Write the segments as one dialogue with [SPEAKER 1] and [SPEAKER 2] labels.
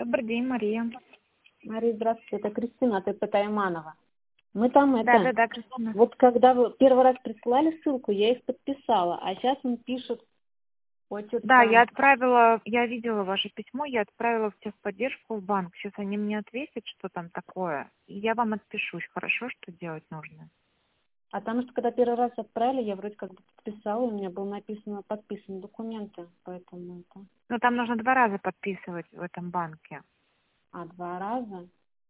[SPEAKER 1] Добрый день, Мария.
[SPEAKER 2] Мария, здравствуйте, это Кристина от ИП Тайманова. Мы там
[SPEAKER 1] Да, Кристина.
[SPEAKER 2] вот когда вы первый раз присылали ссылку, я их подписала, а сейчас он пишет,
[SPEAKER 1] Да, я видела ваше письмо, я отправила в техподдержку в банк. Сейчас они мне ответят, что там такое, и я вам отпишусь, хорошо, что делать нужно.
[SPEAKER 2] потому что когда первый раз отправили, я вроде как бы подписала, и у меня было написано подписаны документы, поэтому это...
[SPEAKER 1] Но там нужно 2 раза подписывать в этом банке.
[SPEAKER 2] 2 раза?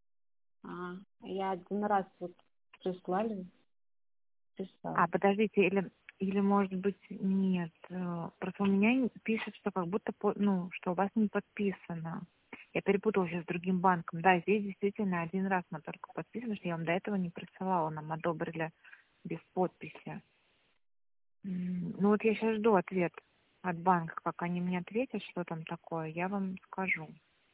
[SPEAKER 2] Я 1 раз вот прислали, писала.
[SPEAKER 1] Подождите, или может быть нет. Просто у меня пишет, что как будто, что у вас не подписано. Я перепутала сейчас с другим банком. Да, здесь действительно 1 раз мы только подписаны, что я вам до этого не присылала, нам одобрили без подписи. Ну вот я сейчас жду ответ от банка, как они мне ответят, что там такое, я вам скажу,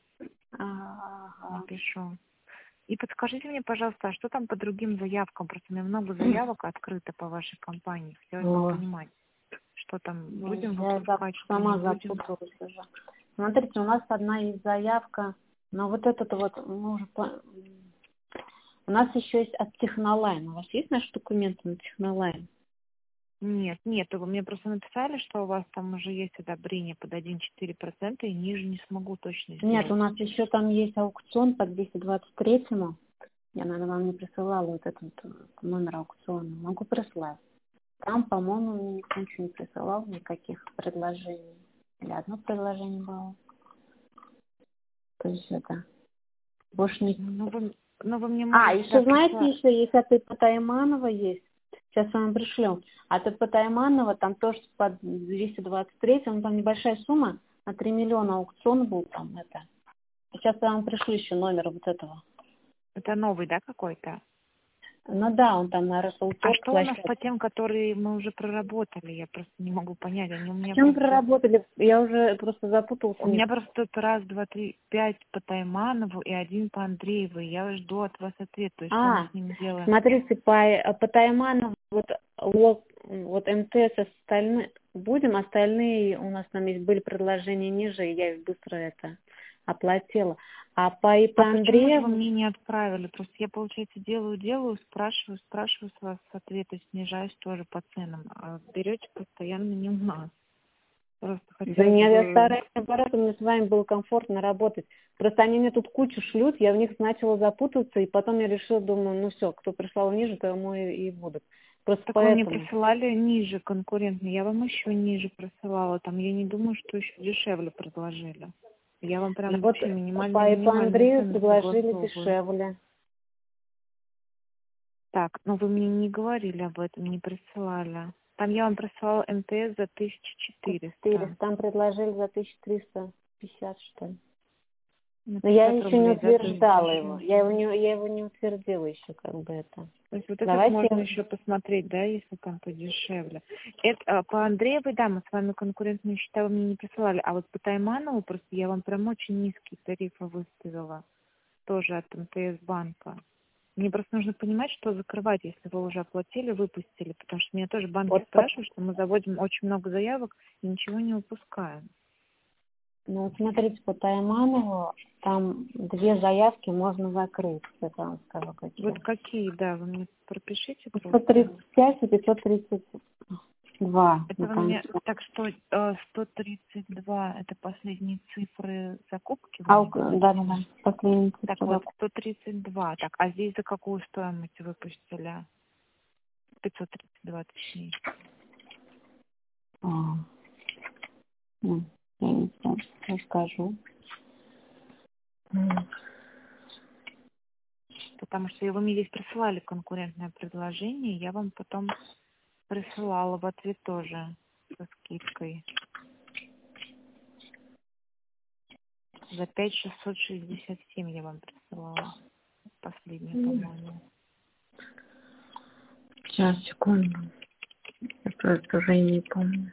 [SPEAKER 1] напишу. И подскажите мне, пожалуйста, а что там по другим заявкам? Просто у меня много заявок открыто по вашей компании. Хотелось бы понимать, что там будем выпускать, что не
[SPEAKER 2] сама
[SPEAKER 1] будем.
[SPEAKER 2] запуталась уже. Смотрите, у нас одна есть заявка, но вот этот вот, у нас еще есть от Технолайн. У вас есть наши документы на Технолайн?
[SPEAKER 1] Нет, вы мне просто написали, что у вас там уже есть одобрение под 1,4%, и ниже не смогу точно сделать.
[SPEAKER 2] Нет, у нас еще там есть аукцион по 223-му. Я, наверное, вам не присылала вот этот номер аукциона. Могу прислать. Там, по-моему, мне никто ничего не присылал, никаких предложений. Или одно предложение было. То есть это больше не...
[SPEAKER 1] Вы мне можете...
[SPEAKER 2] еще знаете, еще есть от ИП Тайманова есть. Сейчас вам пришлю. От ИП Тайманова там тоже под 223, там небольшая сумма, на 3 миллиона аукцион был там это. Сейчас я вам пришлю еще номер вот этого.
[SPEAKER 1] Это новый, да, какой-то?
[SPEAKER 2] Ну да, он там на Расселтоп.
[SPEAKER 1] А что у нас по тем, которые мы уже проработали? Я просто не могу понять. Они у меня
[SPEAKER 2] Чем проработали? Я уже просто запутался.
[SPEAKER 1] У меня просто тут 1, 2, 3, 5 по Тайманову и 1 по Андрееву. Я жду от вас ответ. То есть что мы с ними делаем?
[SPEAKER 2] Смотрите, по Тайманову вот МТС остальные будем, остальные у нас там есть были предложения ниже, и я их быстро это оплатила. А по ИП Андрееву...
[SPEAKER 1] Почему же вы мне не отправили? Просто я, получается, делаю, спрашиваю с вас ответы, снижаюсь тоже по ценам. А берете постоянно не у нас. Просто
[SPEAKER 2] Да нет, я стараюсь, наоборот, мне с вами было комфортно работать. Просто они мне тут кучу шлют, я в них начала запутаться, и потом я решила, думаю, ну все, кто прислал ниже, то ему и будут. Просто
[SPEAKER 1] так
[SPEAKER 2] поэтому.
[SPEAKER 1] вы мне присылали ниже конкурентно, я вам еще ниже присылала. Там я не думаю, что еще дешевле предложили. Я вам прям вообще минимальную
[SPEAKER 2] по Андрею
[SPEAKER 1] цену
[SPEAKER 2] предложили
[SPEAKER 1] согласовываю.
[SPEAKER 2] дешевле.
[SPEAKER 1] Так, но вы мне не говорили об этом, не присылали. Там я вам присылала МТС за 1400.
[SPEAKER 2] Там предложили за 1350, что ли. Но
[SPEAKER 1] 50
[SPEAKER 2] я еще не
[SPEAKER 1] рублей, да,
[SPEAKER 2] утверждала его. Я его не утвердила еще, как бы это.
[SPEAKER 1] То есть вот это можно еще посмотреть, да, если там подешевле. Это по Андреевой, да, мы с вами конкурентные счета вы мне не присылали, а вот по Тайманову просто я вам прям очень низкие тарифы выставила, тоже от МТС банка. Мне просто нужно понимать, что закрывать, если вы уже оплатили, выпустили, потому что меня тоже банки спрашивают, что мы заводим очень много заявок и ничего не выпускаем.
[SPEAKER 2] Ну, смотрите, по Тайманову там 2 заявки можно закрыть, это вам скажу какие.
[SPEAKER 1] Вот какие, да, вы мне пропишите.
[SPEAKER 2] 535 и 532.
[SPEAKER 1] Это вы мне, так что 132 это последние цифры закупки?
[SPEAKER 2] Да, последние цифры.
[SPEAKER 1] Так вот, 132. Так, а здесь за какую стоимость выпустили? 532 точнее.
[SPEAKER 2] Я не знаю, расскажу.
[SPEAKER 1] Потому что вы мне здесь присылали конкурентное предложение, я вам потом присылала в ответ тоже со скидкой. За 5667 я вам присылала. Последнее, по-моему.
[SPEAKER 2] Сейчас, секунду. Я просто уже не помню.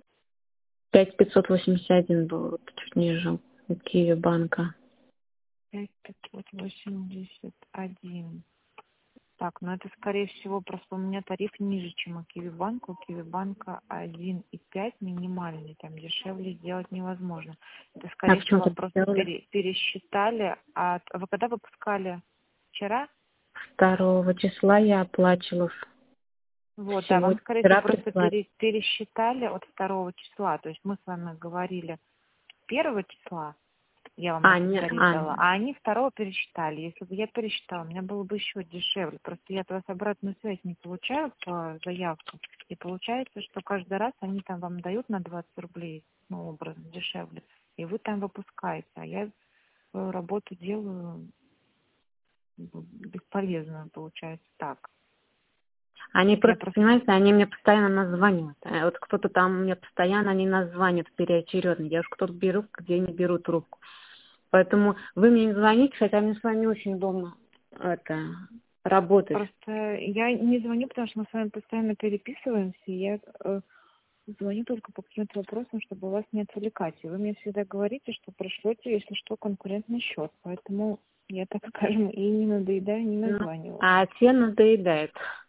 [SPEAKER 2] $5,581 был, вот чуть ниже у Киви банка.
[SPEAKER 1] 5581. Так, ну это скорее всего просто у меня тариф ниже, чем у Киви-банка. У Киви-банка 1,5 минимальный, там дешевле сделать невозможно. Это
[SPEAKER 2] А
[SPEAKER 1] скорее всего
[SPEAKER 2] почему-то
[SPEAKER 1] вам просто
[SPEAKER 2] сделали
[SPEAKER 1] пересчитали. А вы когда выпускали? Вчера?
[SPEAKER 2] 2 числа я оплачивала.
[SPEAKER 1] Вот, да, вам,
[SPEAKER 2] Сегодня,
[SPEAKER 1] скорее всего,
[SPEAKER 2] вчера
[SPEAKER 1] просто
[SPEAKER 2] прислали.
[SPEAKER 1] пересчитали от 2 числа. То есть мы с вами говорили 1 числа, я вам
[SPEAKER 2] А,
[SPEAKER 1] этот
[SPEAKER 2] нет,
[SPEAKER 1] тариф дала, а они 2 пересчитали. Если бы я пересчитала, у меня было бы еще дешевле. Просто я от вас обратную связь не получаю по заявкам. И получается, что каждый раз они там вам дают на 20 рублей, ну, образно, дешевле. И вы там выпускаете. А я свою работу делаю бесполезную, получается, так.
[SPEAKER 2] Они
[SPEAKER 1] Я
[SPEAKER 2] просто,
[SPEAKER 1] просто...
[SPEAKER 2] понимаете, они мне постоянно названивают. Вот кто-то там мне постоянно, они названивают переочередно. Я уж кто-то беру, где не беру трубку. Поэтому вы мне не звоните, хотя мне с вами не очень удобно работать.
[SPEAKER 1] Просто я не звоню, потому что мы с вами постоянно переписываемся, и я звоню только по каким-то вопросам, чтобы вас не отвлекать. И вы мне всегда говорите, что пришлете, если что, конкурентный счет. Поэтому я, так скажем, и не надоедаю, не названиваю.
[SPEAKER 2] А те надоедают.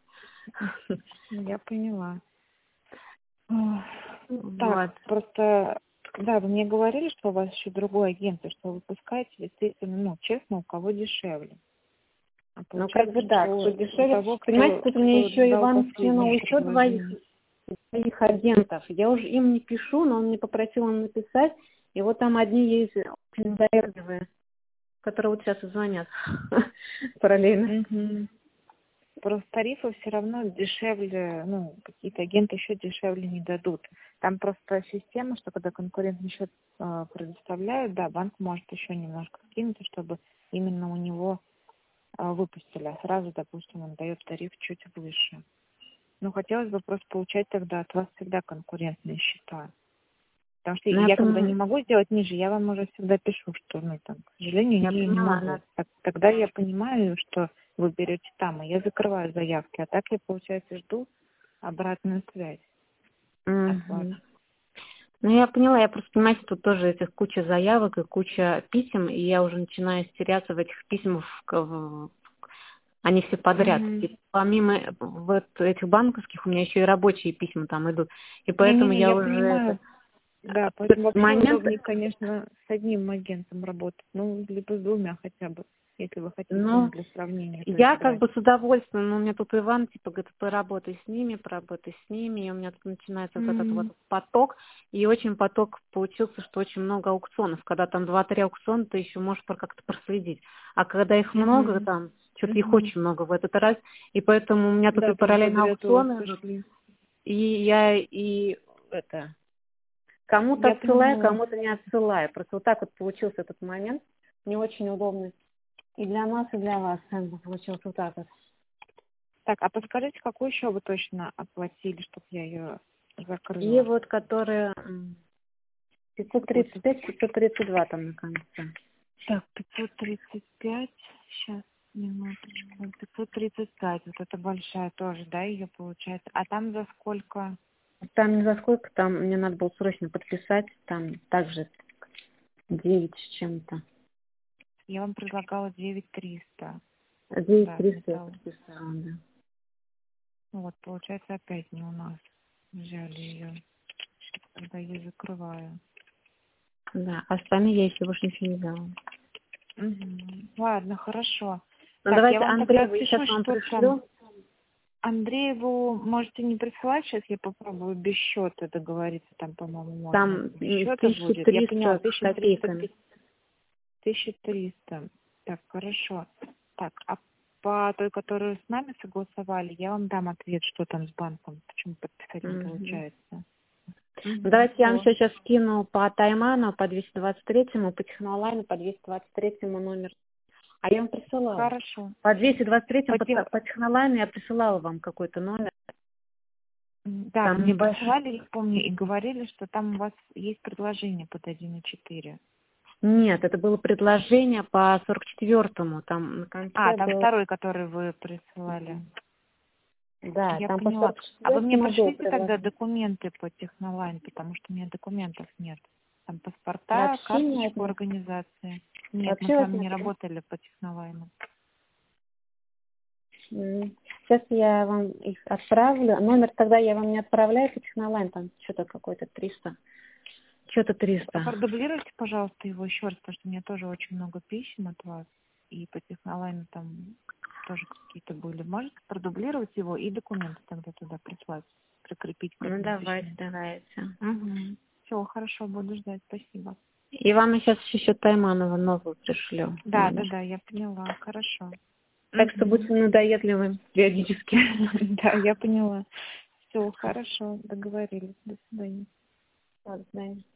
[SPEAKER 1] Я поняла. Так,
[SPEAKER 2] Вот.
[SPEAKER 1] просто, да, вы мне говорили, что у вас еще другой агент, и что вы выпускаете действительно, ну, честно, у кого дешевле. А
[SPEAKER 2] Ну, как бы
[SPEAKER 1] получается,
[SPEAKER 2] да,
[SPEAKER 1] что
[SPEAKER 2] кто
[SPEAKER 1] у
[SPEAKER 2] дешевле.
[SPEAKER 1] того,
[SPEAKER 2] Понимаете, тут мне
[SPEAKER 1] кто
[SPEAKER 2] еще
[SPEAKER 1] дал
[SPEAKER 2] Иван скинул
[SPEAKER 1] последнее
[SPEAKER 2] еще
[SPEAKER 1] предложение.
[SPEAKER 2] двоих агентов. Я уже им не пишу, но он мне попросил им написать. И вот там одни есть очень доверчивые, которые вот сейчас и звонят параллельно.
[SPEAKER 1] Мгм. Просто тарифы все равно дешевле, ну, какие-то агенты еще дешевле не дадут. Там просто система, что когда конкурентный счет предоставляют, да, банк может еще немножко скинуть, чтобы именно у него выпустили, а сразу, допустим, он дает тариф чуть выше. Ну, хотелось бы просто получать тогда от вас всегда конкурентные счета. Потому что
[SPEAKER 2] Ну, я
[SPEAKER 1] я когда не
[SPEAKER 2] понимаю,
[SPEAKER 1] могу сделать ниже, я вам уже всегда пишу, что, ну, там, к сожалению,
[SPEAKER 2] я
[SPEAKER 1] не
[SPEAKER 2] поняла,
[SPEAKER 1] могу. Тогда я понимаю, что вы берете там, и я закрываю заявки. А так я, получается, жду обратную связь от вас.
[SPEAKER 2] Мгм. Ну, я поняла, я просто, понимаете, тут тоже этих куча заявок и куча писем, и я уже начинаю стеряться в этих письмах, они все подряд.
[SPEAKER 1] Угу.
[SPEAKER 2] И помимо вот этих банковских, у меня еще и рабочие письма там идут. И поэтому
[SPEAKER 1] Не-не-не,
[SPEAKER 2] я
[SPEAKER 1] я
[SPEAKER 2] уже
[SPEAKER 1] понимаю. Да,
[SPEAKER 2] в
[SPEAKER 1] поэтому
[SPEAKER 2] этот
[SPEAKER 1] вообще
[SPEAKER 2] момент,
[SPEAKER 1] удобнее, конечно, с одним агентом работать. Ну, либо с двумя хотя бы, если вы хотите, ну,
[SPEAKER 2] ну,
[SPEAKER 1] для сравнения, то есть
[SPEAKER 2] я как
[SPEAKER 1] брать.
[SPEAKER 2] бы с удовольствием, но у меня тут Иван, типа, говорит, поработай с ними, и у меня тут начинается вот этот вот поток, и очень поток получился, что очень много аукционов. Когда там 2-3 аукциона, ты еще можешь как-то проследить. А когда их много,
[SPEAKER 1] Угу.
[SPEAKER 2] там, что-то их
[SPEAKER 1] Угу.
[SPEAKER 2] очень много в этот раз, и поэтому у меня тут и
[SPEAKER 1] Да, там
[SPEAKER 2] параллельно
[SPEAKER 1] подряд у вас
[SPEAKER 2] аукционы идут,
[SPEAKER 1] пошли.
[SPEAKER 2] и я и кому-то
[SPEAKER 1] Я
[SPEAKER 2] отсылаю,
[SPEAKER 1] понимаю.
[SPEAKER 2] кому-то не отсылаю. Просто вот так вот получился этот момент, не очень удобный. И для нас, и для вас как бы получился вот так вот.
[SPEAKER 1] Так, а подскажите, какую еще вы точно оплатили, чтобы я ее
[SPEAKER 2] И
[SPEAKER 1] закрыла?
[SPEAKER 2] вот которые
[SPEAKER 1] Какую-то.
[SPEAKER 2] 535, 532 там на конце.
[SPEAKER 1] Так, 535. Сейчас, минуточку. 535. Вот это большая тоже, да, ее получается. А там за сколько?
[SPEAKER 2] Там не за сколько, там мне надо было срочно подписать, там также 9 с чем-то.
[SPEAKER 1] Я вам предлагала 9300.
[SPEAKER 2] 9
[SPEAKER 1] Да,
[SPEAKER 2] 300 я
[SPEAKER 1] металл.
[SPEAKER 2] подписала, да.
[SPEAKER 1] Вот, получается, опять не у нас. Взяли ее. Тогда я закрываю.
[SPEAKER 2] Да, а остальные я еще больше ничего не делала.
[SPEAKER 1] Угу. Ладно, хорошо.
[SPEAKER 2] Ну
[SPEAKER 1] Так, я
[SPEAKER 2] давайте
[SPEAKER 1] вам тогда
[SPEAKER 2] Андрееву, я
[SPEAKER 1] пишу,
[SPEAKER 2] сейчас вам
[SPEAKER 1] что там.
[SPEAKER 2] пришлю.
[SPEAKER 1] Андрееву можете не присылать, сейчас я попробую без счета договориться, там, по-моему, можно.
[SPEAKER 2] Там
[SPEAKER 1] Без
[SPEAKER 2] с
[SPEAKER 1] счета будет. Я поняла,
[SPEAKER 2] 1300 с
[SPEAKER 1] 1300,
[SPEAKER 2] копейками.
[SPEAKER 1] 1300. Так, хорошо. Так, а по той, которую с нами согласовали, я вам дам ответ, что там с банком, почему подписать не
[SPEAKER 2] Мгм.
[SPEAKER 1] получается.
[SPEAKER 2] Ну, давайте я вам
[SPEAKER 1] Все.
[SPEAKER 2] сейчас скину по Тайману, по 223-му, по Технолайну, по 223-му номер. А я вам присылала.
[SPEAKER 1] Хорошо.
[SPEAKER 2] По 223-му,
[SPEAKER 1] По тех-
[SPEAKER 2] по Технолайну я присылала вам какой-то номер.
[SPEAKER 1] Да, вы
[SPEAKER 2] Там
[SPEAKER 1] мне
[SPEAKER 2] небольшой.
[SPEAKER 1] присылали, я помню, и говорили, что там у вас есть предложение под 1,4.
[SPEAKER 2] Нет, это было предложение по 44-му. Там на
[SPEAKER 1] А,
[SPEAKER 2] конце
[SPEAKER 1] там
[SPEAKER 2] было...
[SPEAKER 1] второй, который вы присылали.
[SPEAKER 2] Да,
[SPEAKER 1] Я
[SPEAKER 2] там по
[SPEAKER 1] поняла. А вы мне
[SPEAKER 2] 44-му было
[SPEAKER 1] пришлите тогда
[SPEAKER 2] предложение.
[SPEAKER 1] документы по Технолайн, потому что у меня документов нет. Там паспорта,
[SPEAKER 2] Сообщение
[SPEAKER 1] карточку
[SPEAKER 2] одно.
[SPEAKER 1] организации. Нет, мы
[SPEAKER 2] Вообще
[SPEAKER 1] с
[SPEAKER 2] вот
[SPEAKER 1] вами не
[SPEAKER 2] смотри.
[SPEAKER 1] работали по технолайну.
[SPEAKER 2] Сейчас я вам их отправлю. Номер тогда я вам не отправляю по технолайн, там что-то какой-то 300. Что-то 300.
[SPEAKER 1] Продублируйте, пожалуйста, его еще раз, потому что у меня тоже очень много писем от вас. И по технолайну там тоже какие-то были. Можете продублировать его и документы тогда туда прислать, прикрепить к
[SPEAKER 2] Ну,
[SPEAKER 1] этому
[SPEAKER 2] давайте,
[SPEAKER 1] письму.
[SPEAKER 2] давайте.
[SPEAKER 1] Угу. Все, хорошо, буду ждать. Спасибо.
[SPEAKER 2] И вам сейчас еще Тайманова новую пришлю.
[SPEAKER 1] Да,
[SPEAKER 2] Номер.
[SPEAKER 1] я поняла. Хорошо.
[SPEAKER 2] Так что будьте надоедливым периодически.
[SPEAKER 1] Да, я поняла. Все, хорошо, договорились. До свидания.
[SPEAKER 2] До свидания.